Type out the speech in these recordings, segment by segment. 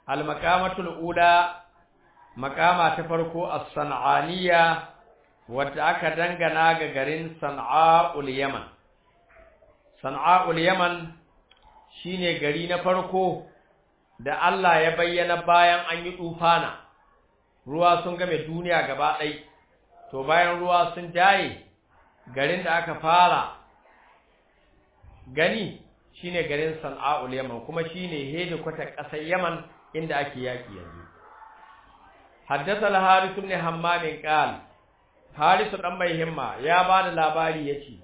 al-maqamatul ula maqama ta farko as-san'aniya wanda aka dangana ga garin San'a'ul Yaman. San'a'ul Yaman shine gari na farko da Allah ya bayyana bayan an yi tufana, ruwa sun game duniya gaba ɗai. To bayan ruwa sun jaye, garin da aka fara gani shine garin San'a'ul Yaman, kuma shine hedikwatar ƙasar Yaman inda ake yaki yanzu. Haddatha al-Harith ibn Hammam qala, Harith dan mai himma ya bada labari yace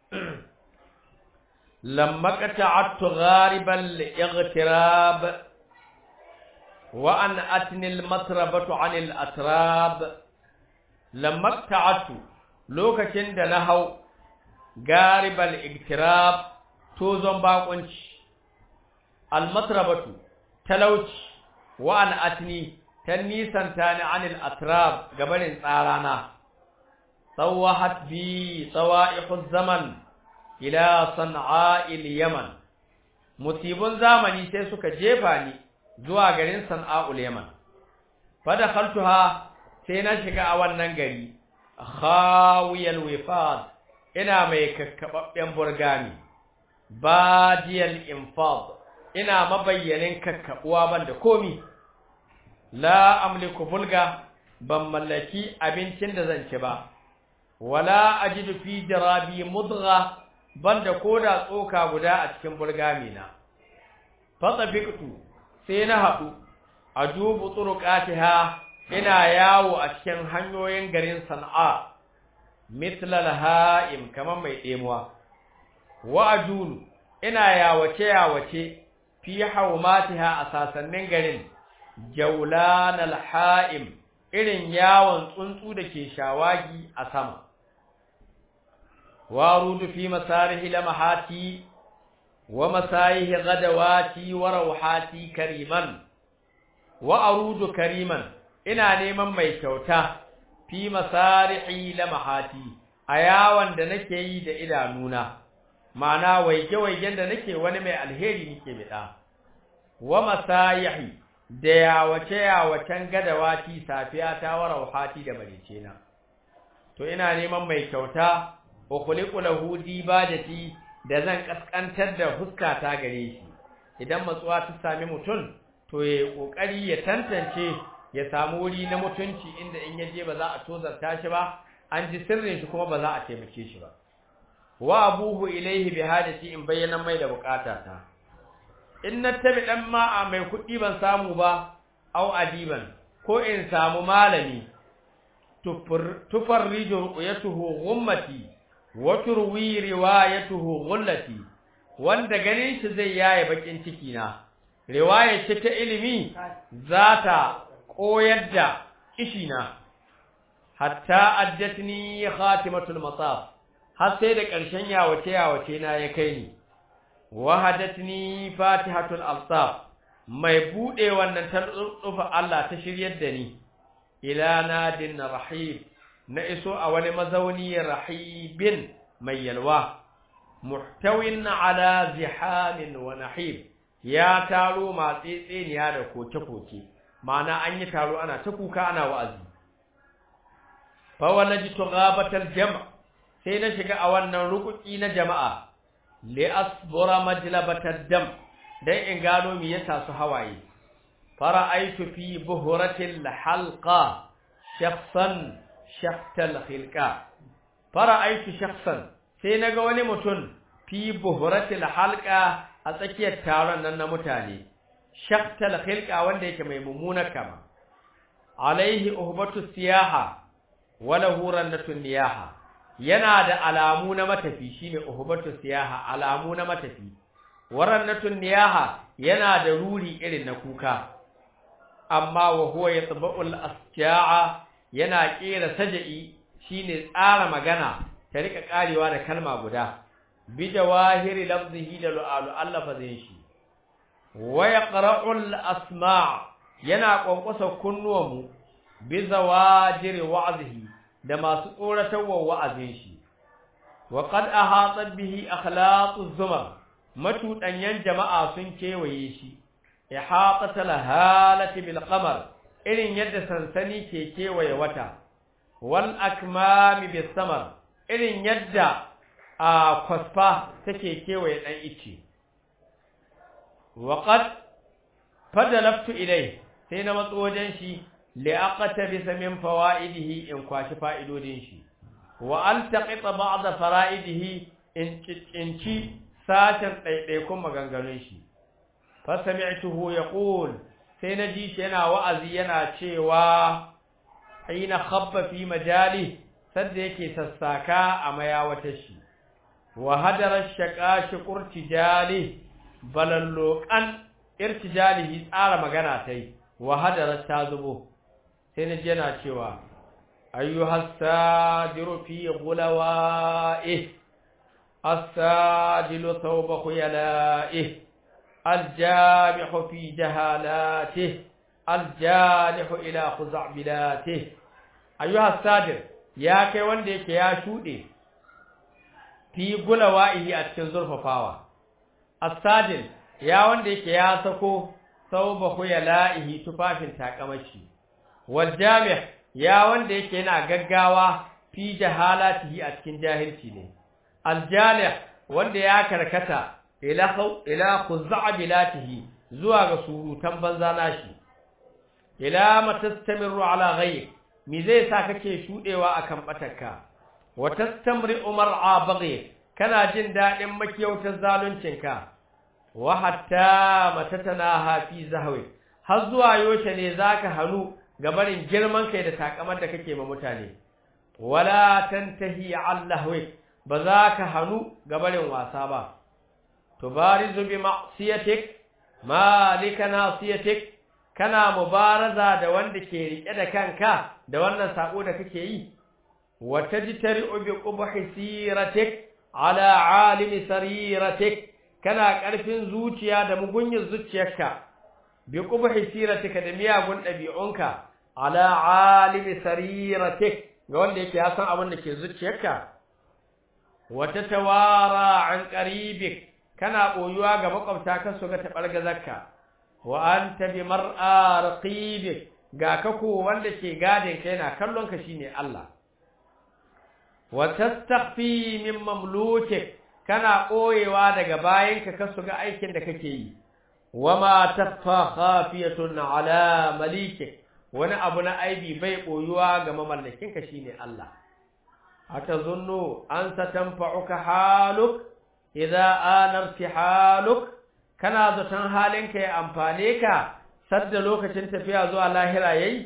lamma qata'tu ghariban li'igtirab wa an atni al-matrabatu 'an al-atrab. Lamma qata'tu lokacin da na hau garibal igtirab tozon bakunci, al-matrabatu talauci, wa an atni tan nisanta ni 'an al-atrab gabanin tsarana. Sawahat bi sawa'ihu zaman ila San'a'il Yaman. Musibun zamani sai suka jefa ni zuwa garin San'a'ul Yaman. Fa dakhaltuha sai na shiga a wannan gari, khawiyal wifad, ina mai kakkababben burgami, badiyal infad, ina mabayyanin kakkabuwa banda komi. La amliku bulga, ban mallaki abincin da zan ci ba, wala ajidu fi jarabi mudgha, banda koda tsoka guda a cikin burgami na. Fatafiqtu sai na haɗu ajubu turuqatiha, ina yawo a cikin hanyoyin garin San'a, mitlal ha'im kaman mai ɗemuwa. Wa ajulu ina yawace fi hawmatiha a sasannin garin, jaulanal ha'im, irin yawon tsuntsu da ke shawagi a sama. Warudu fi masarihi lamahati wa masayihi gadawati wa rawhati kariman. Wa arudu kariman, ina neman mai kyauta fi masarihi lamahati, a yawon da nake yi da idanuna, ma'ana waige-waigen da nake wani mai alheri nake bida. Wa masayihi, da yawacen gadawati, safiya ta wa rawhati da maricena. To ina neman mai kyauta, ukhliqu lahu dibadati, da zan kaskantar da huskata gare shi. Idan matsuwa ta sami mutum, to ya kokari ya tantance, ya samu wuri na mutunci inda in yaje ba za a tozarta shi ba, an ji sirrin shi kuma ba za a taimake shi ba. Wa abuhu ilaihi bi hadati, in bayyana mai da bukatata. In na tabi dan ma'a mai kuɗi ban samu ba, au adiban, ko in samu malami, tufarriju ru'yatuhu ghummati wa turwi riwayatuhu ghullati, wanda ganin shi zai yaye bakin ciki na, riwayar shi ta ilimi za ta koyar da kishina. Hatta addatni khatimatul mataf, har sai da ƙarshen yawace na ya kai ni. Wahadatni fatihatul alsaf, mai bude wannan tsufa Allah ta shiryar da ni. Ila nadin rahib, na iso a wani mazauni rahibin mai yalwa, muhtawin ala zihamin wa nahib, ya taro matsetseniya da koke-koke, ma'ana an yi taro ana ta kuka ana wa'azi. Fa walajitu ghabatal jam', sai na shiga a wannan rukuki na jama'a, li asbura majlabatad dam, dan in gano me yasa su hawaye. Fara'aytu fi buhuratil halqa shakhsan shahtal khilqa. Fara'aytu shakhsan, sai naga wani mutum fi buhuratil halqa, a tsakiyar taron nan na mutane, shahtal khilqa, wanda yake mai mummunar kama. Alaihi uhbatu siyaha wa lahu rannatun niyaha, yana da alamu na matafi, shine uhbatu siyaha, alamu na matafi. Warannatun niyaha, yana da ruri irin na kuka. Amma wa huwa yatba'ul asja'a, yana kera saja'i, shine tsara magana ta rika karewa da kalma guda, bi jawahiri lafzihi da lu'alu zai shi. Wa yaqra'ul asma', yana kwankwasa kunnuwanmu bi zawajiri wa'zihi, da masu tsoratarwa wa'azin shi. Wa qad ahatat bihi akhlaquz zumar, matudanyan jama'a sun kewaye shi. ihatatal halati bil qamar irin yadda sansani ke kewaye wata wal akmami bis samar irin yadda a kwasfa take kewaye dan ice wa qad fadalaftu ilai sai na matso wajen shi li aqtabisa min fawaidihi in kwashi fa'idodin shi wa altaqita ba'd fara'idihi in ci sashen ɗaiɗaikun maganganun shi fa sami'tuhu yaqul sai na ji shi yana wa'azi yana cewa aina khabba fi majali sadda yake sassaka a mayawatar shi wa hadara shaqashi qurtijali balalloqan irtijalihi tsara magana tai wa hadara ta zubo sai na ji yana cewa ayyuhas sadiru fi ghulawa'i as-sadilu thawba khuyala'i الجامح في جهالاته الجالح إلى خزعبلاته أيها السادر يا كي wanda yake ya shude fi gulawaihi a cikin zurfafawa as-sadir ya wanda yake ya sako sauba khuyalaihi tufafin takamashi wal jamih ya wanda yake yana gaggawa fi jahalatihi a cikin jahilci ne al jalih wanda ya karkata ila khuz'abilatihi zuwa ga surutan banza nashi ila matastamiru ala ghayr mi zai sa kake shudewa akan batarka wa tastamri mar'a baghi kana jin dadin makiyautar zaluncinka wa hatta matatana fi zahwi har zuwa yoshe ne zaka hanu gabarin girman kai da takamar da kake ma mutane wala tantahi allahwi ba za ka hanu gabarin wasa ba tubarizu bi ma'siyatik malika nasiyatik kana mubaraza da wanda ke rike da kanka da wannan sako da kake yi wa tajtari'u bi qubhi siratik ala alimi sariratik kana karfin zuciya da mugunyin zuciyarka bi qubhi siratika da miyagun dabi'unka ala alimi sariratik ga wanda yake ya san abin da ke zuciyarka wa tatawara an qaribik kana boyuwa ga makwabta kan su ga tabargazarka wa anta bi mar'a raqibik ga kako wanda ke gadin kai na kallon ka shine Allah wa tastakhfi min mamlukik kana koyewa daga bayinka kan su ga aikin da kake yi wama takhfa khafiyatun ala malikik wani abu na aibi bai boyuwa ga mamallakin ka shine Allah atazunnu an satanfa'uka haluk idza anarti haluk kana zaton halinka ya amfane ka sadda lokacin tafiya zuwa lahira yayi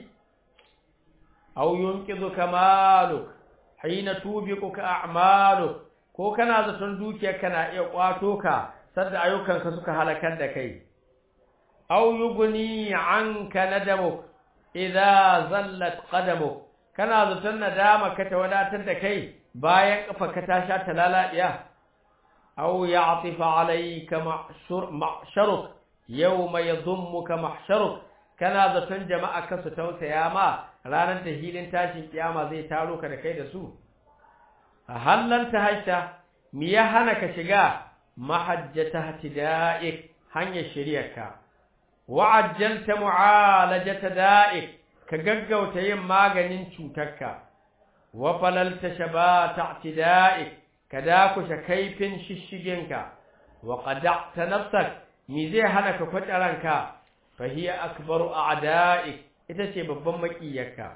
aw yunqizuka maluk hina tubiquka a'maluk ko kana zaton dukiyarka na iya kwato ka sadda ayyukanka suka halakar da kai aw yughni anka nadamuk idza zallat qadamuk kana zaton nadama ka ta wadatar da kai bayan kafarka ta sha talalaiya aw ya'tifa alayka mahsharuk yawma yadhummuka mahsharuk kana zaton jama'a ka su tausaya ma ranar da hilin tashin kiyama zai taro ka da kai da su hallanta haita mi ya hana ka shiga mahajjata hatida'ik hanyar shari'arka wa'ajjalta mu'alajata da'ik ka gaggauta yin maganin cutarka wa falalta shabata i'tida'ik ka dakushe kaifin shishiginka wa qada'ta nafsak mi zai hana ka kwataranka fa hiya akbaru a'da'ik ita ce babban makiyarka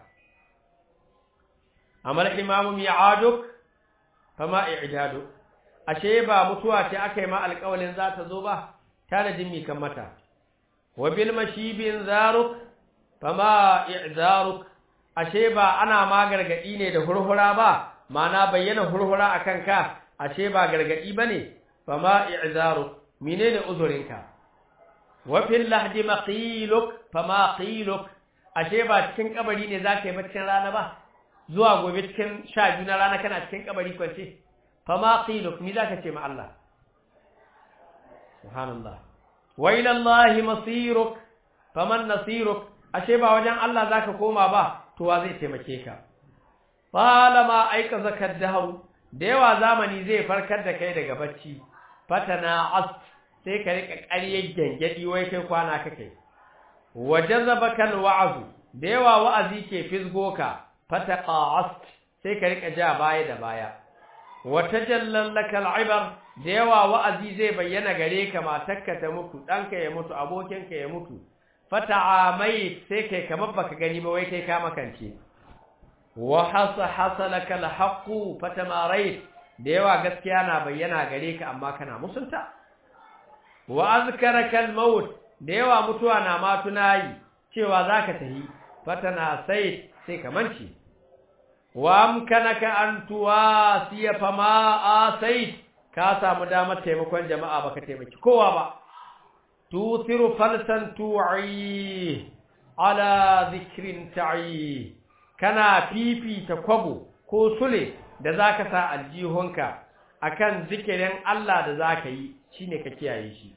amal imamu mi'aduk fama i'daduk ashe ba mutuwa ce akai ma alƙawalin za ta zo ba tanadin mi kan mata wa bil mashibin zaruk fama i'zaruk ashe ba ana ma gargadi ne da hurhura ba mana bayyana hurhura akan ka ashe ba gargadi bane fama i'zaruk menene uzurinka wa fil lahdi maqiluk fama qiluk ashe ba cikin kabari ne zaka yi baccin rana ba zuwa gobe cikin 12 na rana kana cikin kabari kwance fama qiluk mi zaka ce ma Allah subhanallah wa ila Allah masiruk faman nasiruk ashe ba wajen Allah zaka koma ba to wa zai taimake ka falama aika zakar dahar da yawa zamani zai farkar da kai daga bacci fatana as sai ka rika ƙaryar gengedi wai kai kwana kake wajazabaka alwa'z da yawa wa'azi ke fisgo ka fataqa'ast sai ka rika ja baya da baya watajallal laka al'ibar da yawa wa'azi zai bayyana gare ka matarka ta mutu danka ya mutu abokinka ya mutu fata'amai sai kai kamar baka gani ba wai kai ka makance wa hasalaka alhaqu fatamarait da yawa gaskiya na bayyana gare ka amma kana musunta wa azkaraka almaut da yawa mutuwa na ma tunayi cewa zaka tahi fatana sai ka manci wa amkanaka an tuwasiya fama asait ka samu damar taimakon jama'a baka taimaki kowa ba tuthiru falsan tu'i ala dhikrin ta'i kana fifita kwabo ko sule da zaka sa aljihunka akan zikirin Allah da zaka yi shine ka kiyaye shi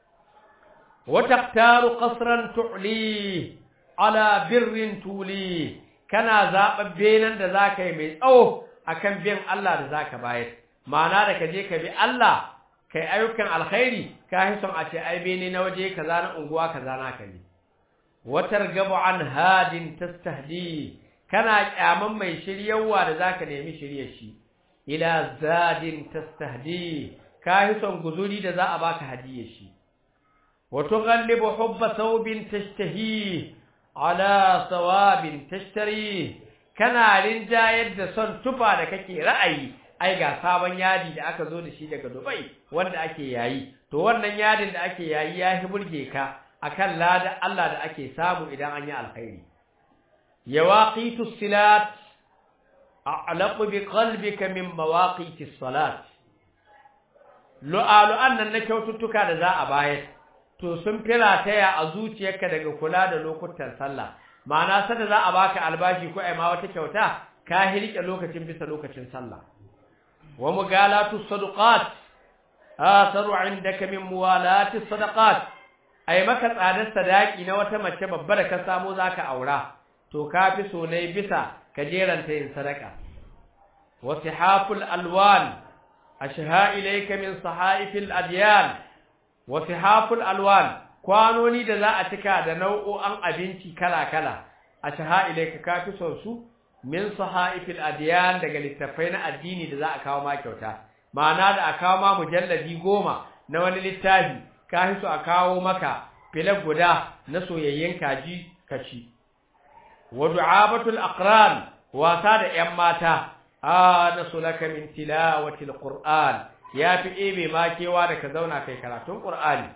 wa taqtaru qasran tu'li ala birrin tuli kana zababbe nan da zaka yi mai tsawo akan bin Allah da zaka bayar ma'ana da kaje ka bi Allah kai ayyukan alkhairi ka hison a ce ai bene na waje kaza na unguwa kaza na kai wa targabu an hadin tastahdi kana kyaman mai shiryawa da zaka nemi shiryar shi ila zadin tastahdi ka hison guzuri da za a baka hadiyar shi wa tughallibu hubba thawbin tashtahi ala thawabin tashtari kana rinjayar da son tufa da kake ra'ayi ai ga sabon yadi da aka zo da shi daga Dubai wanda ake yayi to wannan yadin da ake yayi ya hi burge ka akan lada Allah da ake samu idan an yi alkhairi yawaqitus salat a'laqu bi qalbika min mawaqitis salat lu'alu annan na kyaututtuka da za a bayar to sun fira taya a zuciyarka daga kula da lokutan sallah ma'ana sada za a baka albashi ko ai ma wata kyauta ka hirke lokacin bisa lokacin sallah wa mugalatu sadaqat atharu indaka min muwalati sadaqat ai maka tsadar sadaki na wata mace babba da ka samu zaka aura to kafi so ne bisa ka jeranta yin sadaka wa sihaful alwan ashha ilayka min sahaifil adyan wa sihaful alwan kwanoni da za a cika da nau'o'an abinci kala-kala ashha ilayka kafi so su min sahaifil adyan daga littafai na addini da za a kawo ma kyauta ma'ana da a kawo ma mujalladi 10 na wani littafi ka hiso a kawo maka filar guda na soyayyen kaji kaci wa du'abatul aqran wasa da 'yan mata nasulaka min tilawatil qur'an yafi ebe ma kewa da ka zauna kai karatun qur'ani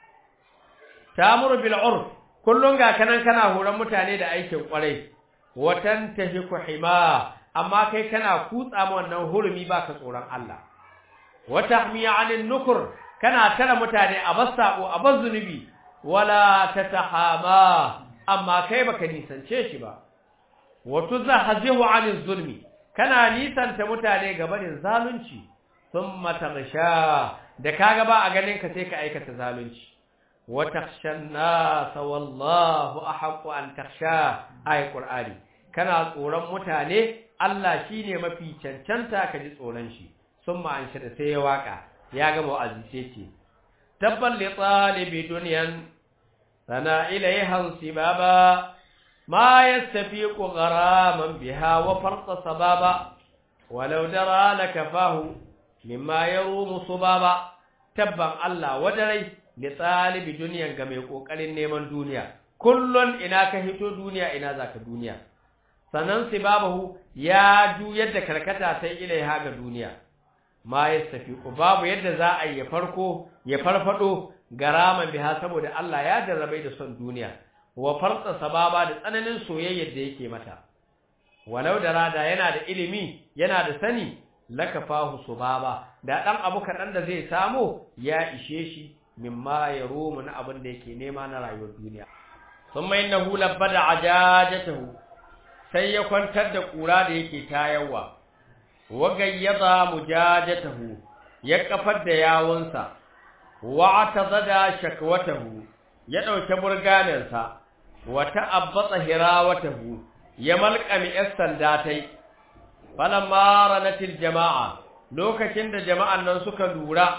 tamuru bil urf kullun ga kana horan mutane da aikin kwarai watan tahiku hima amma kai kana kutsa mu wannan hurumi baka tsoron Allah watahmiya 'anil nukur kana tara mutane a basako a bazzunubi wala tatahama amma kai baka nisance shi ba watuzahzihu 'anil zulmi kana nisanta mutane gabanin zalunci thumma taghsha da kaga ba a ganin ka sai ka aikata zalunci watakhshan nas wallahu ahqqu an takhsha ay qur'ani kana tsoron mutane Allah shine mafi cancanta ka ji tsoron shi summa an shada sai ya waka ya ga mu'azzice ce tabbal li talibi dunyan sana ilaiha sibaba ma yastafiqu gharaman biha wa farqa sababa walau dara lakafahu mimma yarumu subaba tabban Allah wadarai li talibi dunyan ga mai kokarin neman duniya kullun ina ka hito duniya ina zaka duniya sanan sibabahu ya juyar da karkata sai ilaiha ga duniya ma yastafiqu babu yadda za a yi farko ya farfado garaman biha saboda Allah ya jarrabe da son duniya wa farqa sababa da tsananin soyayyar da yake mata walau da rada yana da ilimi yana da sani lakafahu subaba da dan abu kadan da zai samu ya ishe shi mimma yarumu na abin da yake nema na rayuwar duniya thumma innahu labbada ajajatahu sai ya kwantar da kura da yake tayarwa wagayyada mujajatahu ya kafar da yawunsa wa atazada shakwatahu ya dauke burganansa wa ta'abbata hirawatahu ya malqami as-sandatai falamma ranatil jama'a lokacin da jama'an nan suka lura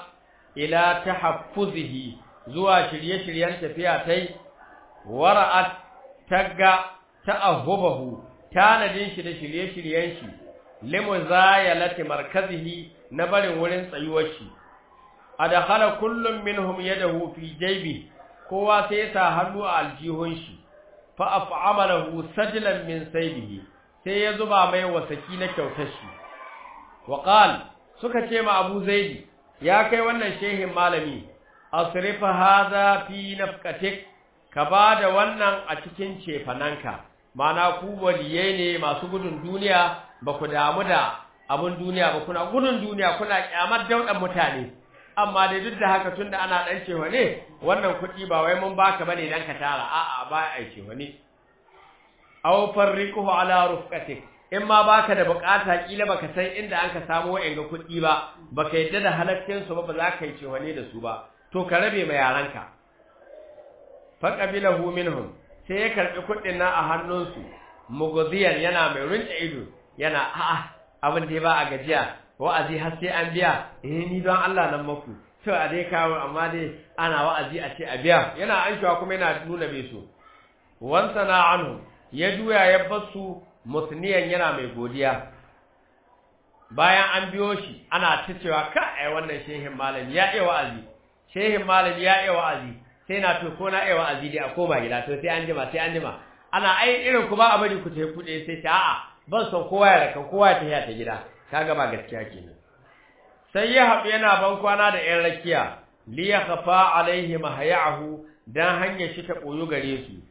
ila tahaffuzihi zuwa shirye-shiryen tafiya tai wara'at tagga ta'ahubahu tanadin shi da shirye-shiryen shi limuzayalati markazihi na barin wurin tsayuwar shi adakhala kullum minhum yadahu fi jaybi kowa sai ya sa hannu a aljihun shi fa af'amalahu sajlan min saybihi sai ya zuba mai wasaki na kyautar shi wa qal suka ce ma Abu Zaidi ya kai wannan shehin malami asrifa hadha fi nafqatik ka bada wannan a cikin cefananka mana ku waliyai ne masu gudun duniya ba ku damu da abun duniya ba kuna gudun duniya kuna kyamar daudan mutane amma dai duk da haka tunda ana dan cewa ne wannan kuɗi ba wai mun baka bane dan ka tara a'a ba ai cewa ne aw farriquhu ala rufqatik in ma baka da bukata kila baka san inda anka samu wa'anga kuɗi ba baka yadda da halaccin su ba za ka yi cewa ne da su ba to ka rabe ma yaranka fa qabilahu minhum sai ya karbi kuɗin nan a hannunsu mughdiyan yana mai rinta ido yana a'a abin da ba a gajiya wa'azi har sai an biya ni don Allah nan maku to a dai kawo amma dai ana wa'azi a ce a biya yana anshawa kuma yana nuna bai so wansana anhu ya juya ya basu musniyan yana mai godiya bayan an biyo shi ana ta cewa ka ai wannan shehin malami ya iya wa'azi shehin malami ya iya wa'azi sai na to ko na iya wa'azi dai a koma gida to sai an jima ana ai irin ku ba a bari ku tafi kuɗe sai ta a'a ban son kowa ya raka kowa ya tafi ta gida kaga ba gaskiya kenan sai ya haɗu yana ban kwana da ƴan rakiya li yakhfa alaihi mahyahu dan hanyar shi ta koyo gare su